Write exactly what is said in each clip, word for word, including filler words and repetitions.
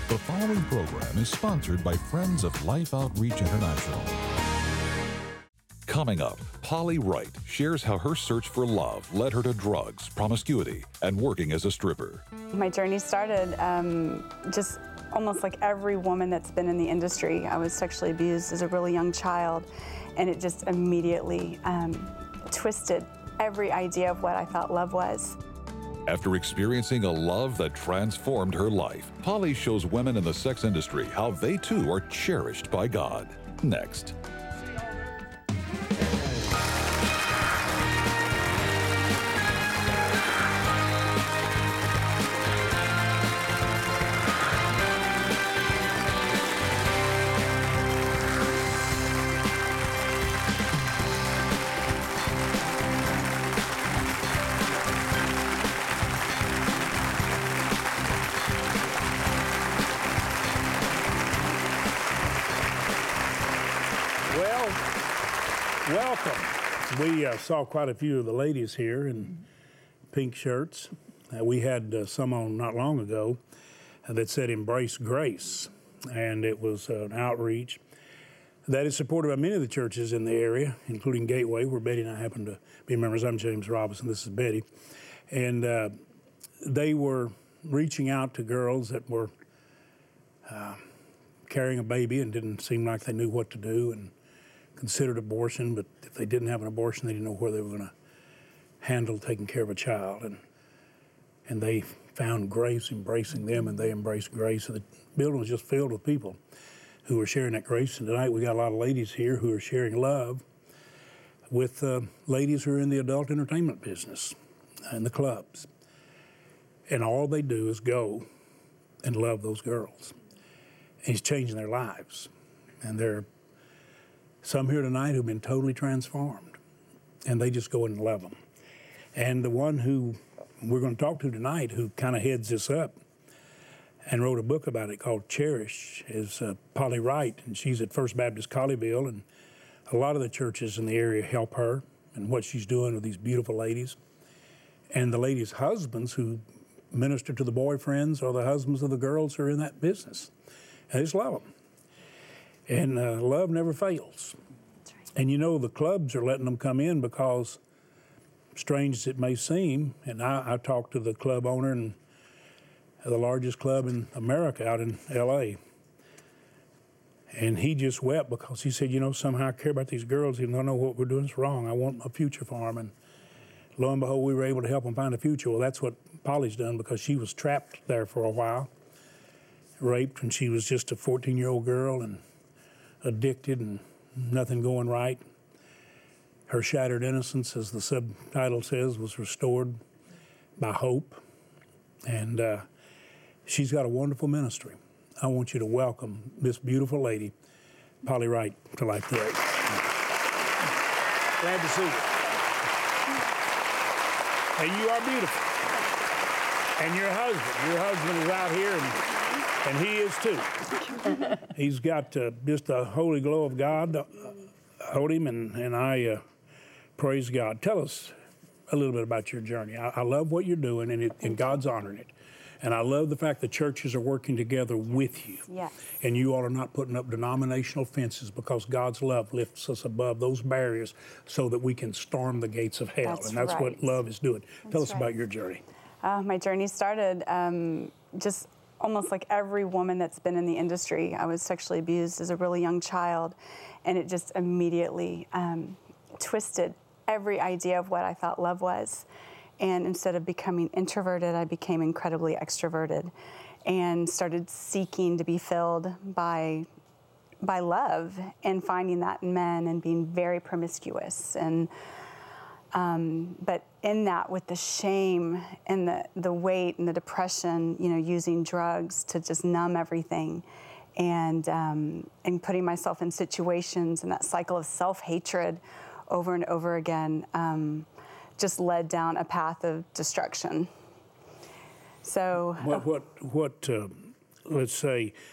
The following program is sponsored by Friends of Life Outreach International. Coming up, Polly Wright shares how her search for love led her to drugs, promiscuity, and working as a stripper. My journey started um, just almost like every woman that's been in the industry. I was sexually abused as a really young child, and it just immediately um, twisted every idea of what I thought love was. After experiencing a love that transformed her life, Polly shows women in the sex industry how they too are cherished by God. Next. Welcome. We uh, saw quite a few of the ladies here in pink shirts. Uh, we had uh, some on not long ago uh, that said Embrace Grace, and it was uh, an outreach that is supported by many of the churches in the area, including Gateway, where Betty and I happen to be members. I'm James Robinson, this is Betty. And uh, they were reaching out to girls that were uh, carrying a baby and didn't seem like they knew what to do, and considered abortion, but if they didn't have an abortion, they didn't know where they were going to handle taking care of a child. And and they found grace embracing them, and they embraced grace. So the building was just filled with people who were sharing that grace. And tonight we got a lot of ladies here who are sharing love with uh, ladies who are in the adult entertainment business and the clubs. And all they do is go and love those girls. And he's changing their lives. And they're some here tonight who've been totally transformed, and they just go and love them. And the one who we're going to talk to tonight, who kind of heads this up and wrote a book about it called Cherish, is uh, Polly Wright, and she's at First Baptist Colleyville, and a lot of the churches in the area help her and what she's doing with these beautiful ladies. And the ladies' husbands who minister to the boyfriends or the husbands of the girls who are in that business. And they just love them. And uh, love never fails. That's right. And you know, the clubs are letting them come in because, strange as it may seem, and I, I talked to the club owner and the largest club in America out in L A, and he just wept because he said, you know, somehow I care about these girls even though I know what we're doing is wrong. I want a future for them. And lo and behold, we were able to help them find a future. Well, that's what Polly's done, because she was trapped there for a while, raped when she was just a fourteen-year-old girl, and addicted and nothing going right. Her shattered innocence, as the subtitle says, was restored by hope. And uh, she's got a wonderful ministry. I want you to welcome this beautiful lady, Polly Wright, to Life Today. Glad to see you. And you are beautiful. And your husband, your husband is out here, and And he is too. He's got uh, just a holy glow of God uh, hold him, and, and I uh, praise God. Tell us a little bit about your journey. I, I love what you're doing, and, it, and God's honoring it. And I love the fact that churches are working together with you. Yes. And you all are not putting up denominational fences, because God's love lifts us above those barriers so that we can storm the gates of hell. That's and that's right. what love is doing. That's Tell us right. about your journey. Uh, my journey started um, just almost like every woman that's been in the industry. I was sexually abused as a really young child, and it just immediately um, twisted every idea of what I thought love was. And instead of becoming introverted, I became incredibly extroverted and started seeking to be filled by by love, and finding that in men, and being very promiscuous. And Um, but in that, with the shame and the, the weight and the depression, you know, using drugs to just numb everything, and um, and putting myself in situations, and that cycle of self-hatred over and over again um, just led down a path of destruction. So What, what, what uh, let's say,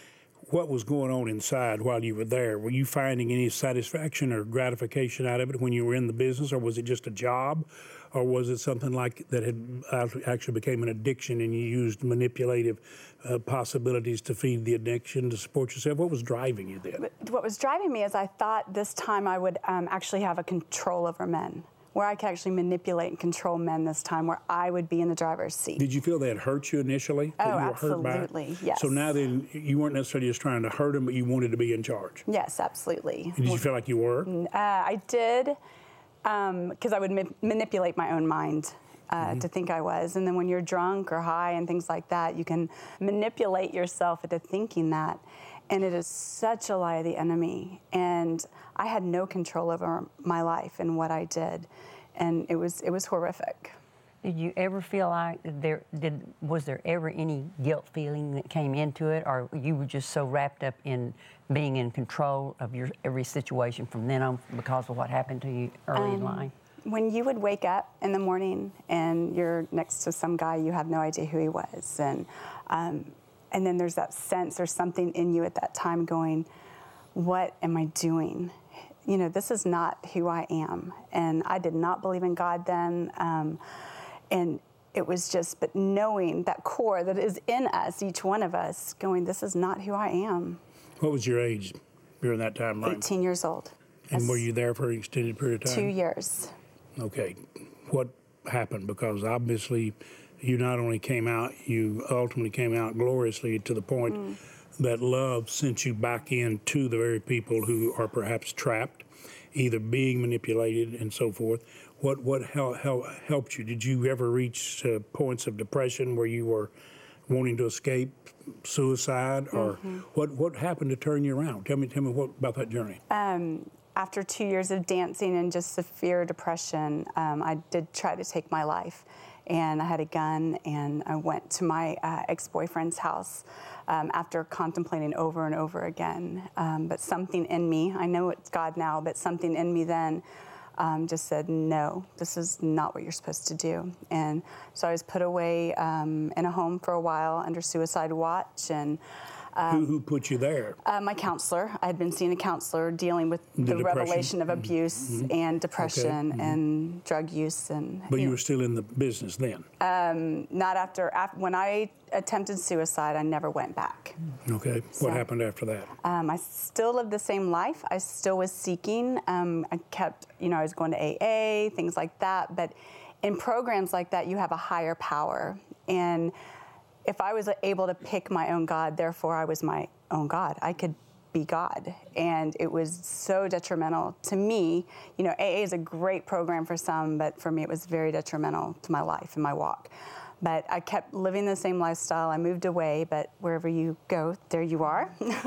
what was going on inside while you were there? Were you finding any satisfaction or gratification out of it when you were in the business, or was it just a job, or was it something like that had actually became an addiction and you used manipulative uh, possibilities to feed the addiction to support yourself? What was driving you then? What was driving me is I thought this time I would um, actually have a control over men, where I could actually manipulate and control men this time, where I would be in the driver's seat. Did you feel that hurt you initially? Oh, that you were absolutely, hurt by it? yes. So now then, you weren't necessarily just trying to hurt him, but you wanted to be in charge. Yes, absolutely. Did you feel like you were? Uh, I did, because um, I would ma- manipulate my own mind uh, mm-hmm. to think I was. And then when you're drunk or high and things like that, you can manipulate yourself into thinking that. And it is such a lie of the enemy. And I had no control over my life and what I did. And it was it was horrific. Did you ever feel like there did was there ever any guilt feeling that came into it, or you were just so wrapped up in being in control of your every situation from then on because of what happened to you early um, in life? When you would wake up in the morning and you're next to some guy, you have no idea who he was, and um, and then there's that sense, there's something in you at that time going, what am I doing? You know, this is not who I am. And I did not believe in God then. Um, and it was just, but knowing that core that is in us, each one of us, going, this is not who I am. What was your age during that time? eighteen years old. And That's were you there for an extended period of time? Two years. Okay. What happened? Because obviously you not only came out, you ultimately came out gloriously to the point mm. that love sent you back into the very people who are perhaps trapped, either being manipulated and so forth. What what hel- hel- helped you? Did you ever reach uh, points of depression where you were wanting to escape suicide, or mm-hmm. what what happened to turn you around? Tell me tell me what about that journey. Um, after two years of dancing and just severe depression, um, I did try to take my life. And I had a gun, and I went to my uh, ex-boyfriend's house um, after contemplating over and over again. Um, but something in me, I know it's God now, but something in me then um, just said, no, this is not what you're supposed to do. And so I was put away um, in a home for a while under suicide watch. And Um, who, who put you there? Uh, my counselor. I had been seeing a counselor dealing with the, the revelation of abuse mm-hmm. and depression okay. mm-hmm. and drug use. And But you, you were still in the business then? Um, not after, after. When I attempted suicide, I never went back. Okay. So, what happened after that? Um, I still lived the same life. I still was seeking. Um, I kept, you know, I was going to A A, things like that. But in programs like that, you have a higher power. And if I was able to pick my own God, therefore I was my own God. I could be God. And it was so detrimental to me. You know, A A is a great program for some, but for me it was very detrimental to my life and my walk. But I kept living the same lifestyle. I moved away, but wherever you go, there you are.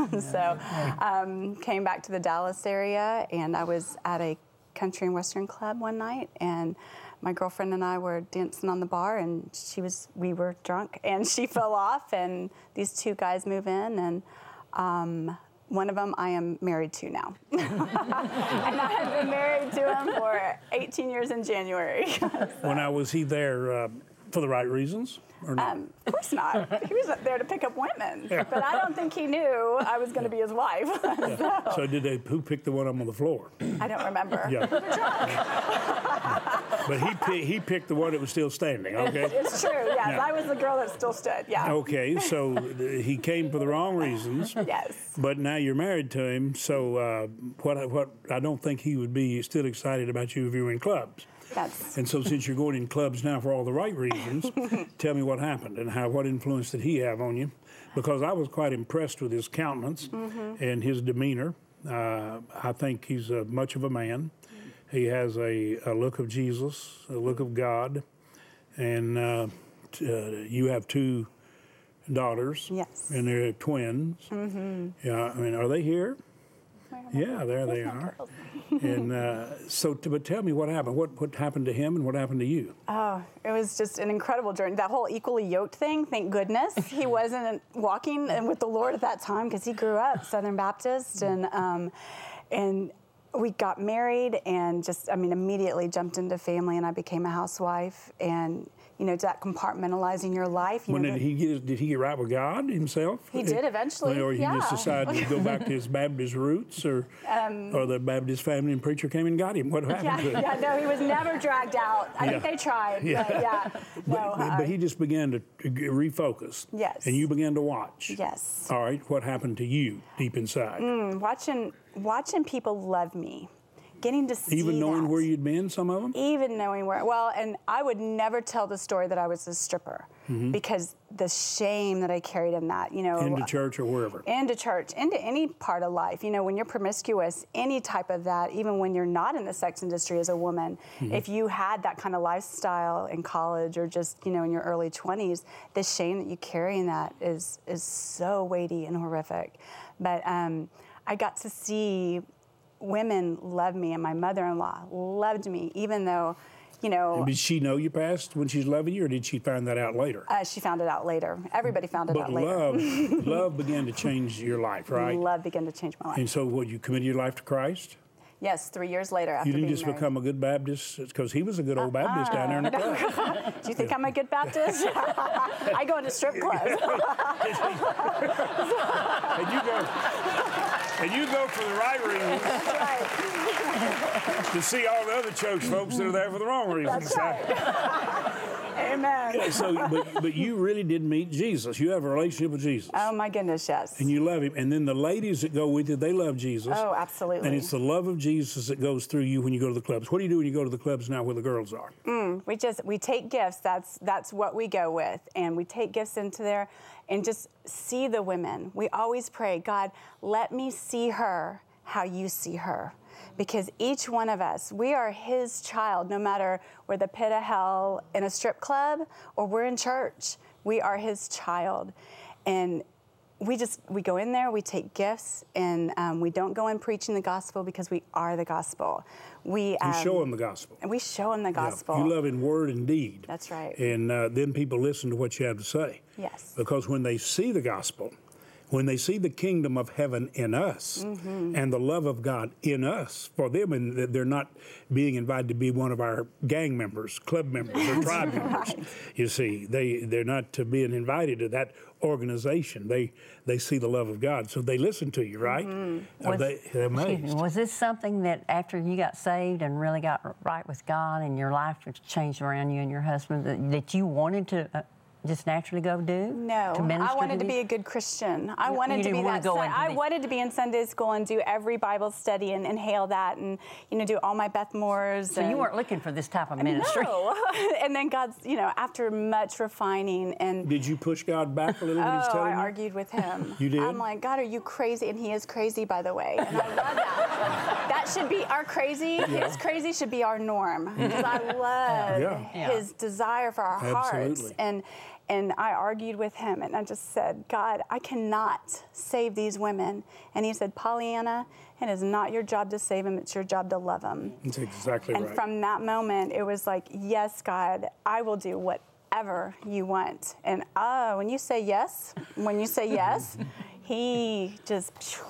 So um, came back to the Dallas area, and I was at a country and western club one night, and my girlfriend and I were dancing on the bar, and she was, we were drunk, and she fell off, and these two guys move in, and um, one of them I am married to now. And I have been married to him for eighteen years in January. So. Well, now, was he there uh, for the right reasons? Or not? Um, of course not. He was there to pick up women. Yeah. But I don't think he knew I was going to be his wife. Yeah. so. so did they, who picked the one up on the floor? I don't remember. Yeah. We were drunk. But he, he picked the one that was still standing, okay? It's true, yes. Yeah. I was the girl that still stood, yeah. Okay, so he came for the wrong reasons. Yes. But now you're married to him, so uh, what, what I don't think he would be still excited about you if you were in clubs. That's... And so since you're going in clubs now for all the right reasons, tell me what happened and how what influence did he have on you? Because I was quite impressed with his countenance mm-hmm. and his demeanor. Uh, I think he's uh, much of a man. He has a, a look of Jesus, a look of God, and uh, t- uh, you have two daughters. Yes. And they're twins. Mm-hmm. Yeah, I mean, are they here? Yeah, there they are. And uh, so, t- but tell me what happened. What what happened to him, and what happened to you? Oh, it was just an incredible journey. That whole equally yoked thing. Thank goodness he wasn't walking with the Lord at that time, because he grew up Southern Baptist, and um, and we got married, and just I mean immediately jumped into family, and I became a housewife, and you know, that compartmentalizing your life. You When know, did the- he get? Did he get right with God himself? He did eventually, or he just yeah. decided to go back to his Baptist roots, or or the Baptist family and preacher came and got him. What happened yeah, to him? yeah, no, he was never dragged out. I think Yeah. they tried, Yeah. but yeah, no. But, uh, but he just began to refocus. Yes. And you began to watch. Yes. All right. What happened to you deep inside? watching watching people love me, getting to see Even knowing that. where you'd been, some of them. Even knowing where, well, and I would never tell the story that I was a stripper Mm-hmm. because the shame that I carried in that, you know. Into church or wherever. Into church, into any part of life. You know, when you're promiscuous, any type of that, even when you're not in the sex industry as a woman, Mm-hmm. if you had that kind of lifestyle in college or just, you know, in your early twenties, the shame that you carry in that is is so weighty and horrific. But um, I got to see women love me, and my mother-in-law loved me, even though, you know, Did she know you passed when she's loving you, or did she find that out later? uh, she found it out later. Everybody found it But out later. love, love began to change your life, right? Love began to change my life. And so, what, you committed your life to Christ? Yes, three years later after You didn't being just married. become a good Baptist, because he was a good old Baptist down there in the club. Do you think I'm a good Baptist? I go into strip clubs. And you go, and you go for the right reasons That's right. to see all the other church folks that are there for the wrong reasons. That's right. Amen. So, but, but you really did meet Jesus. You have a relationship with Jesus. Oh my goodness, yes. And you love him. And then the ladies that go with you, they love Jesus. Oh, absolutely. And it's the love of Jesus that goes through you when you go to the clubs. What do you do when you go to the clubs now where the girls are? We just we take gifts. That's that's what we go with, and we take gifts into there, and just see the women. We always pray, God, let me see her how you see her. Because each one of us, we are his child, no matter we're the pit of hell in a strip club or we're in church. We are his child. And we just, we go in there, we take gifts, and um, we don't go in preaching the gospel because we are the gospel. We You um, show them the gospel. And we show them the Yeah. gospel. You love in word and deed. That's right. And uh, then people listen to what you have to say. Yes. Because when they see the gospel, when they see the kingdom of heaven in us Mm-hmm. and the love of God in us, for them, and they're not being invited to be one of our gang members, club members, or tribe members. You see, they they're not to being invited to that organization. They they see the love of God, so they listen to you, right? Mm-hmm. Are Was- they, they're Excuse me, amazed. was this something that after you got saved and really got right with God and your life was changed around you and your husband that, that you wanted to uh, just naturally go do? No, to minister I wanted to these- be a good Christian. I You- wanted you to be didn't wanna that. go Sun- into I the- wanted to be in Sunday school and do every Bible study and inhale that, and you know, do all my Beth Moores. So and, you weren't looking for this type of ministry. No. And then God's, you know, after much refining and. Did you push God back a little when He's Oh, telling I you? argued with him. You did? I'm like, God, are you crazy? And he is crazy, by the way. And I love that. That should be our crazy. His crazy should be our norm. Because I love Yeah. his desire for our hearts. Absolutely. And and I argued with him, and I just said, God, I cannot save these women. And he said, Pollyanna, it is not your job to save them. It's your job to love them. That's exactly And right. from that moment, it was like, yes, God, I will do whatever you want. And uh, when you say yes, when you say yes, he just.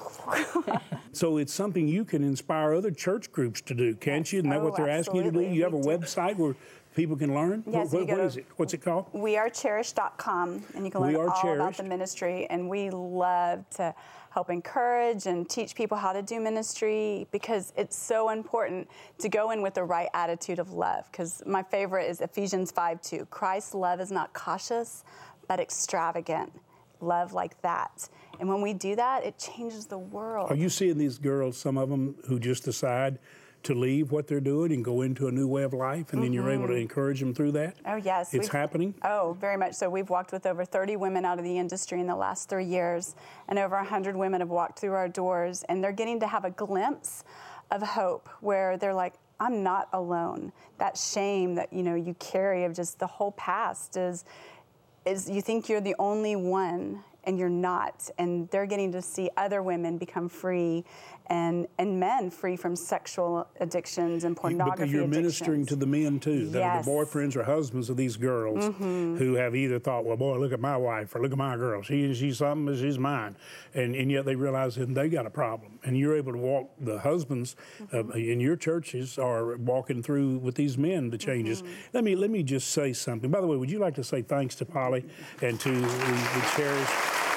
So it's something you can inspire other church groups to do, can't Yes. you? Isn't that Oh, what they're asking you to do? absolutely. You have a We do. website where people can learn? Yes, What- you go what to- is it? What's it called? we are cherished dot com, and you can We learn Are all about Cherished. the ministry. And we love to help encourage and teach people how to do ministry, because it's so important to go in with the right attitude of love. Because my favorite is Ephesians five two. Christ's love is not cautious, but extravagant. Love like that. And when we do that, it changes the world. Are you seeing these girls, some of them, who just decide to leave what they're doing and go into a new way of life, and then you're able to encourage them through that? Oh, yes. It's We've- happening? Oh, very much so. We've walked with over thirty women out of the industry in the last three years, and over one hundred women have walked through our doors, and they're getting to have a glimpse of hope where they're like, I'm not alone. That shame that, you know, you carry of just the whole past is, is you think you're the only one. and you're not. And they're getting to see other women become free and, and men free from sexual addictions and pornography Because you're addictions. ministering to the men too, that Yes. are the boyfriends or husbands of these girls mm-hmm. who have either thought, well, boy, look at my wife or look at my girl. She, she's something, she's mine. And, and yet they realize that they got a problem. And you're able to walk, the husbands mm-hmm. uh, in your churches are walking through with these men the changes. Mm-hmm. Let me let me just say something. By the way, would you like to say thanks to Polly and to the, the Cherish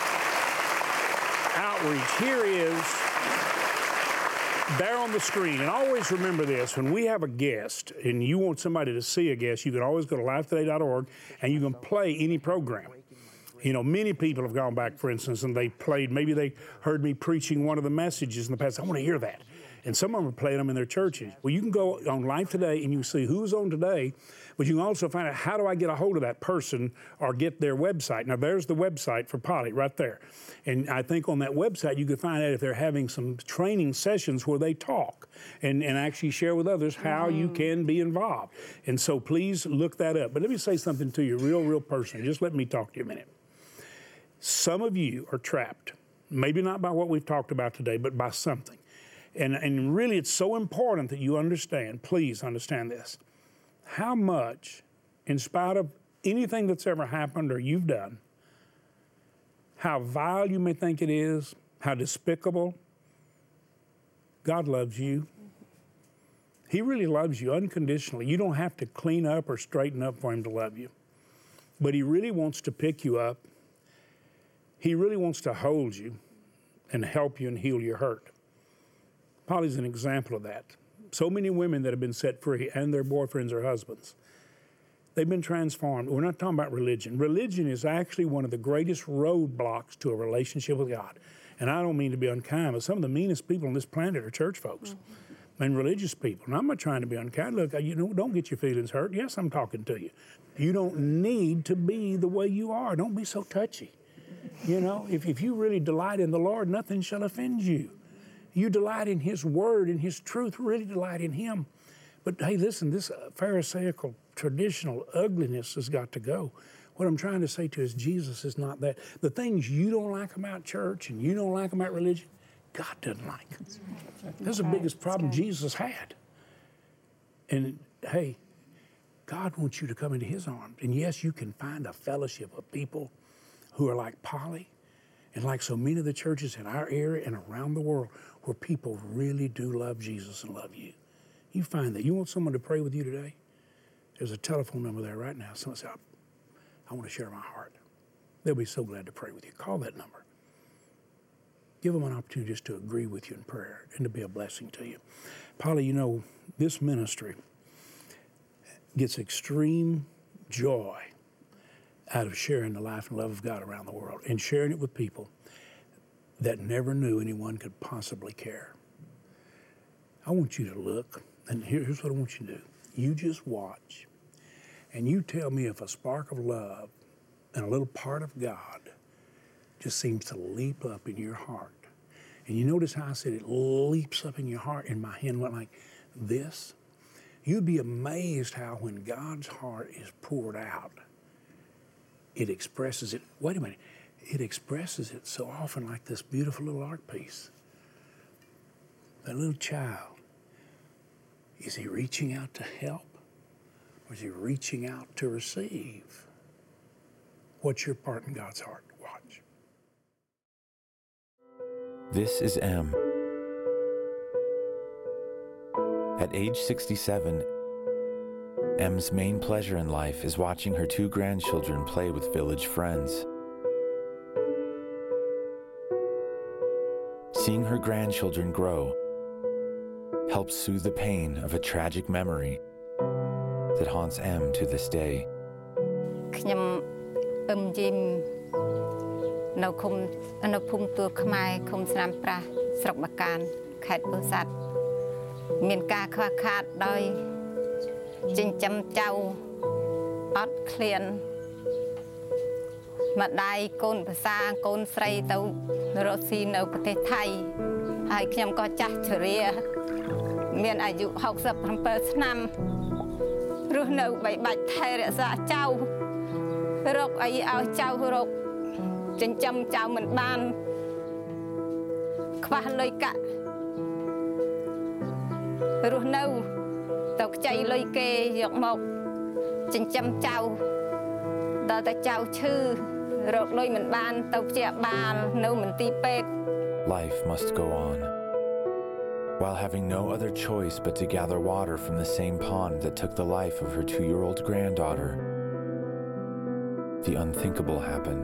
Outreach? Here is, there on the screen, and always remember this, when we have a guest and you want somebody to see a guest, you can always go to life today dot org and you can play any program. You know, many people have gone back, for instance, and they played, maybe they heard me preaching one of the messages in the past. I want to hear that. And some of them are playing them in their churches. Well, you can go on Life Today and you can see who's on today, but you can also find out how do I get a hold of that person or get their website. Now, there's the website for Polly right there. And I think on that website you can find out if they're having some training sessions where they talk and, and actually share with others how mm. you can be involved. And so please look that up. But let me say something to you real, real personally. Just let me talk to you a minute. Some of you are trapped, maybe not by what we've talked about today, but by something. And, and really, it's so important that you understand, please understand this, how much, in spite of anything that's ever happened or you've done, how vile you may think it is, how despicable, God loves you. He really loves you unconditionally. You don't have to clean up or straighten up for him to love you. But he really wants to pick you up. He really wants to hold you and help you and heal your hurt. Polly's an example of that. So many women that have been set free and their boyfriends or husbands, they've been transformed. We're not talking about religion. Religion is actually one of the greatest roadblocks to a relationship with God. And I don't mean to be unkind, but some of the meanest people on this planet are church folks mm-hmm. and religious people. And I'm not trying to be unkind. Look, you know, don't get your feelings hurt. Yes, I'm talking to you. You don't need to be the way you are. Don't be so touchy. You know, if, if you really delight in the Lord, nothing shall offend you. You delight in his word and his truth, really delight in him. But hey, listen, this Pharisaical, traditional ugliness has got to go. What I'm trying to say to you is Jesus is not that. The things you don't like about church and you don't like about religion, God doesn't like. That's the biggest problem Jesus had. And hey, God wants you to come into his arms. And yes, you can find a fellowship of people who are like Polly and like so many of the churches in our area and around the world where people really do love Jesus and love you. You find that. You want someone to pray with you today? There's a telephone number there right now. Someone said, I want to share my heart. They'll be so glad to pray with you. Call that number. Give them an opportunity just to agree with you in prayer and to be a blessing to you. Polly, you know, this ministry gets extreme joy out of sharing the life and love of God around the world and sharing it with people that never knew anyone could possibly care. I want you to look, and here's what I want you to do. You just watch, and you tell me if a spark of love and a little part of God just seems to leap up in your heart. And you notice how I said it leaps up in your heart, and my hand went like this. You'd be amazed how when God's heart is poured out, it expresses it. Wait a minute. It expresses it so often like this beautiful little art piece. That little child, is he reaching out to help or is he reaching out to receive? What's your part in God's heart? Watch. This is M. At age sixty-seven, M's main pleasure in life is watching her two grandchildren play with village friends. Seeing her grandchildren grow helps soothe the pain of a tragic memory that haunts M to this day. I'm um Jim no kum no pum tu khmai kum snam pra srok bakan khet pusatមានការខ្វះខាតដោយចិញ្ចឹមចៅអត់ឃ្លានម្ដាយកូនភាសាកូនស្រីទៅរស់ស៊ីនៅប្រទេសថៃហើយខ្ញុំក៏ចាស់ជរាមានអាយុหกสิบเจ็ดឆ្នាំរស់នៅបីបាច់ថែរក្សាចៅរកអីឲ្យចៅរកចិញ្ចឹមចៅមិនបានខ្វះលុយកាក់រស់នៅទៅខ្ចីលុយគេយកមកចិញ្ចឹមចៅដល់តែចៅឈឺរកលុយមិនបានទៅព្យាបាលនៅមន្ទីរពេទ្យ Life must go on. While having no other choice but to gather water from the same pond that took the life of her two-year-old granddaughter, the unthinkable happened.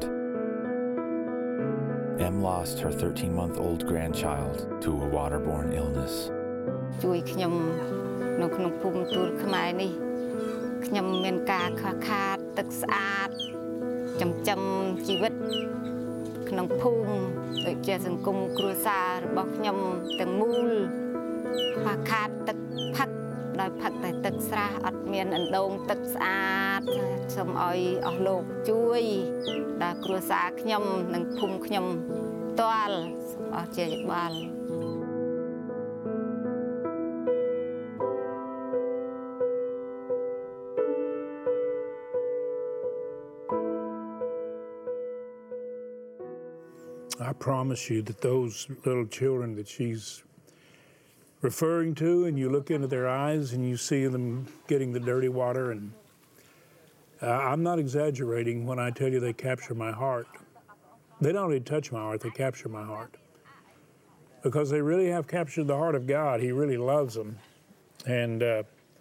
Em lost her thirteen-month-old grandchild to a waterborne illness. ជួយខ្ញុំនៅក្នុងភូមិទួលខ្មែរនេះខ្ញុំមានការខ្វះខាតទឹកស្អាតចិញ្ចឹមជីវិតក្នុងភូមិដូចជាសង្គមគ្រួសាររបស់ខ្ញុំទាំងមូលខ្វះខាតទឹកផឹកដោយផឹកតែទឹកស្រះអត់មានអណ្ដូងទឹកស្អាតសូមឲ្យអស់លោកជួយដល់គ្រួសារខ្ញុំនិងភូមិខ្ញុំផ្ទាល់អស់ជាយោបល់ I promise you that those little children that she's referring to, and you look into their eyes and you see them getting the dirty water, and uh, I'm not exaggerating when I tell you they capture my heart. They don't only touch my heart, they capture my heart. Because they really have captured the heart of God. He really loves them. And uh,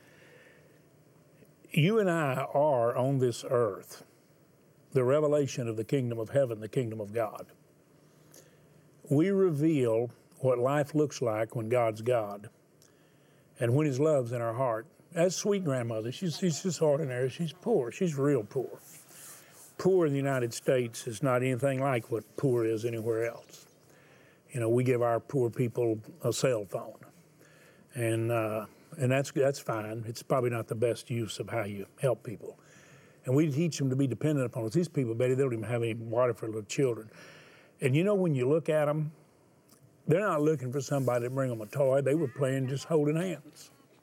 you and I are on this earth the revelation of the kingdom of heaven, the kingdom of God. We reveal what life looks like when God's God and when His love's in our heart. As sweet grandmother, she's, she's just ordinary. She's poor. She's real poor. Poor in the United States is not anything like what poor is anywhere else. You know, we give our poor people a cell phone, and uh, and that's that's fine. It's probably not the best use of how you help people. And we teach them to be dependent upon us. These people, Betty, they don't even have any water for little children. And you know, when you look at them, they're not looking for somebody to bring them a toy. They were playing just holding hands.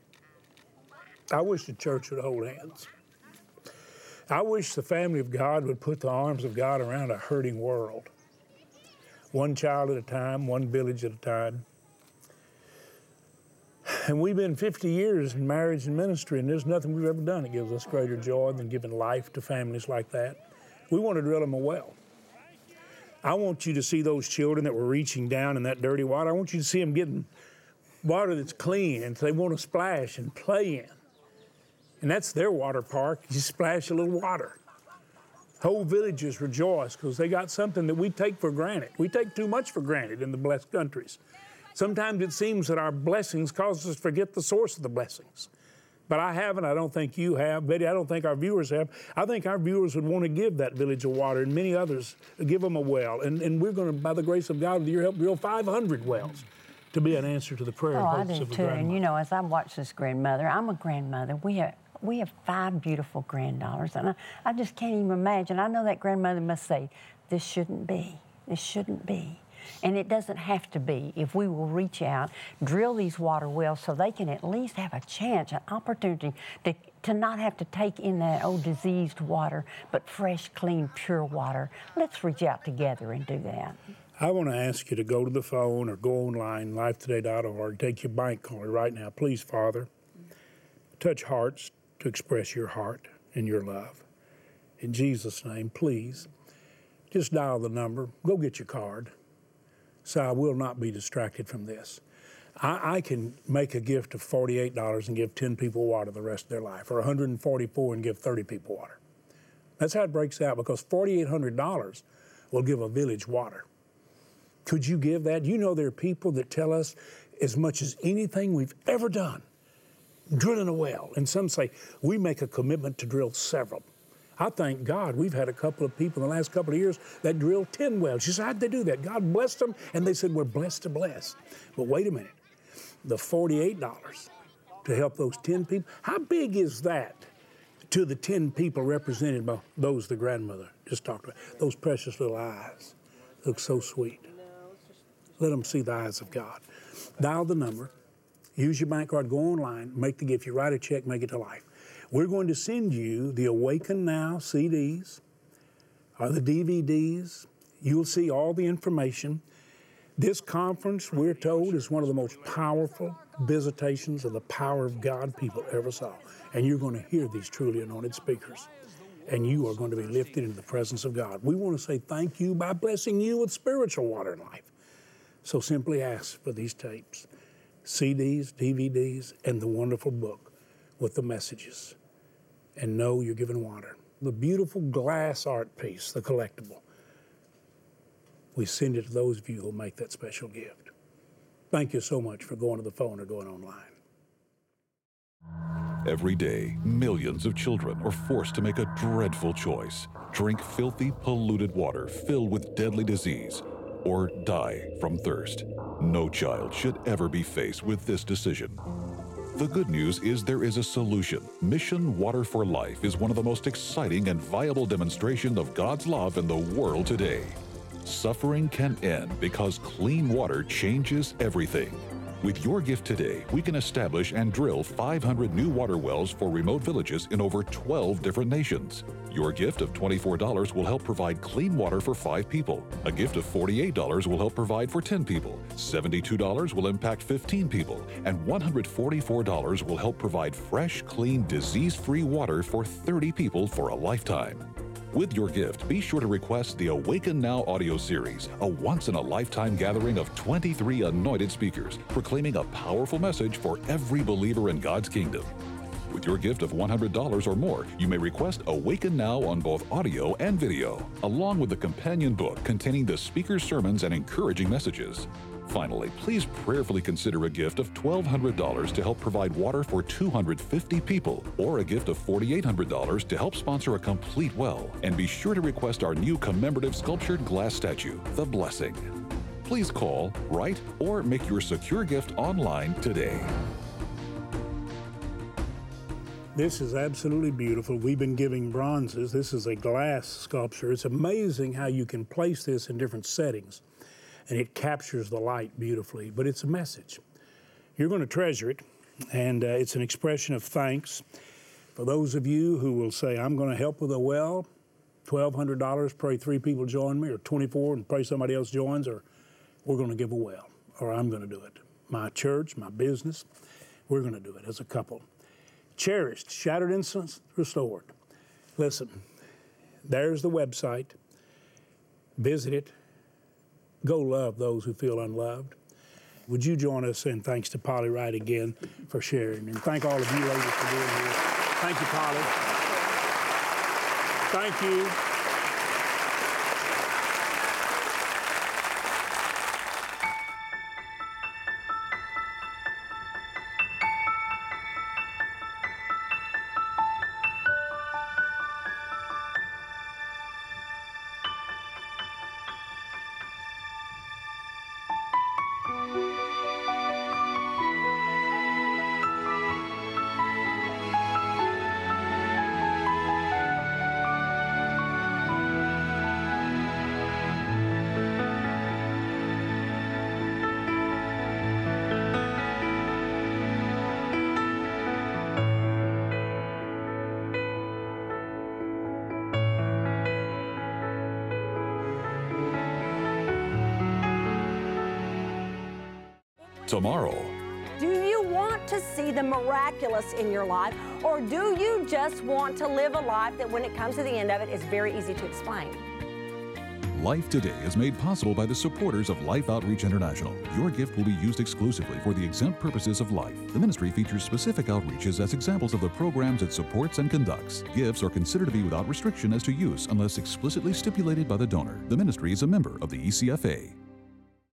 I wish the church would hold hands. I wish the family of God would put the arms of God around a hurting world. One child at a time, one village at a time. And we've been fifty years in marriage and ministry, and there's nothing we've ever done that gives us greater joy than giving life to families like that. We want to drill them a well. I want you to see those children that were reaching down in that dirty water. I want you to see them getting water that's clean and they want to splash and play in. And that's their water park. You splash a little water. Whole villages rejoice because they got something that we take for granted. We take too much for granted in the blessed countries. Sometimes it seems that our blessings cause us to forget the source of the blessings. But I haven't. I don't think you have. Betty, I don't think our viewers have. I think our viewers would want to give that village of water, and many others, give them a well. And, and we're going to, by the grace of God, with your help, drill five hundred wells to be an answer to the prayer oh, and hopes hopes I do of the too. grandmother. And you know, as I watch this grandmother, I'm a grandmother. We have we have five beautiful granddaughters, and I, I just can't even imagine. I know that grandmother must say, "This shouldn't be. This shouldn't be." And it doesn't have to be if we will reach out, drill these water wells so they can at least have a chance, an opportunity to, to not have to take in that old diseased water, but fresh, clean, pure water. Let's reach out together and do that. I want to ask you to go to the phone or go online, life today dot org, take your bank card right now. Please, Father, touch hearts to express your heart and your love. In Jesus' name, please, just dial the number. Go get your card. So I will not be distracted from this. I, I can make a gift of forty-eight dollars and give ten people water the rest of their life, or one hundred forty-four dollars and give thirty people water. That's how it breaks out, because forty-eight hundred dollars will give a village water. Could you give that? You know, there are people that tell us as much as anything we've ever done, drilling a well. And some say, we make a commitment to drill several. I thank God we've had a couple of people in the last couple of years that drilled ten wells. You said, how'd they do that? God blessed them, and they said, we're blessed to bless. But wait a minute, the forty-eight dollars to help those ten people, how big is that to the ten people represented by those the grandmother just talked about? Those precious little eyes look so sweet. Let them see the eyes of God. Dial the number, use your bank card, go online, make the gift. You write a check, make it to life. We're going to send you the Awaken Now C Ds or the D V Ds. You'll see all the information. This conference, we're told, is one of the most powerful visitations of the power of God people ever saw. And you're going to hear these truly anointed speakers. And you are going to be lifted into the presence of God. We want to say thank you by blessing you with spiritual water and life. So simply ask for these tapes, C Ds, D V Ds, and the wonderful book with the messages. And know you're given water. The beautiful glass art piece, the collectible, we send it to those of you who will make that special gift. Thank you so much for going to the phone or going online. Every day, millions of children are forced to make a dreadful choice: drink filthy, polluted water filled with deadly disease, or die from thirst. No child should ever be faced with this decision. The good news is there is a solution. Mission Water for Life is one of the most exciting and viable demonstrations of God's love in the world today. Suffering can end because clean water changes everything. With your gift today, we can establish and drill five hundred new water wells for remote villages in over twelve different nations. Your gift of twenty-four dollars will help provide clean water for five people. A gift of forty-eight dollars will help provide for ten people. seventy-two dollars will impact fifteen people. And one hundred forty-four dollars will help provide fresh, clean, disease-free water for thirty people for a lifetime. With your gift, be sure to request the Awaken Now audio series, a once-in-a-lifetime gathering of twenty-three anointed speakers, proclaiming a powerful message for every believer in God's kingdom. With your gift of one hundred dollars or more, you may request Awaken Now on both audio and video, along with the companion book containing the speaker's sermons and encouraging messages. Finally, please prayerfully consider a gift of twelve hundred dollars to help provide water for two hundred fifty people, or a gift of forty-eight hundred dollars to help sponsor a complete well. And be sure to request our new commemorative sculptured glass statue, The Blessing. Please call, write, or make your secure gift online today. This is absolutely beautiful. We've been giving bronzes. This is a glass sculpture. It's amazing how you can place this in different settings, and it captures the light beautifully, but it's a message. You're going to treasure it, and uh, it's an expression of thanks for those of you who will say, I'm going to help with a well, twelve hundred dollars, pray three people join me, or twenty-four and pray somebody else joins, or we're going to give a well, or I'm going to do it. My church, my business, we're going to do it as a couple. Cherished, Shattered Innocence Restored. Listen, there's the website. Visit it. Go love those who feel unloved. Would you join us in thanks to Polly Wright again for sharing? And thank all of you ladies for being here. Thank you, Polly. Thank you. Tomorrow. Do you want to see the miraculous in your life, or do you just want to live a life that when it comes to the end of it is very easy to explain? Life Today is made possible by the supporters of Life Outreach International. Your gift will be used exclusively for the exempt purposes of life. The ministry features specific outreaches as examples of the programs it supports and conducts. Gifts are considered to be without restriction as to use unless explicitly stipulated by the donor. The ministry is a member of the E C F A.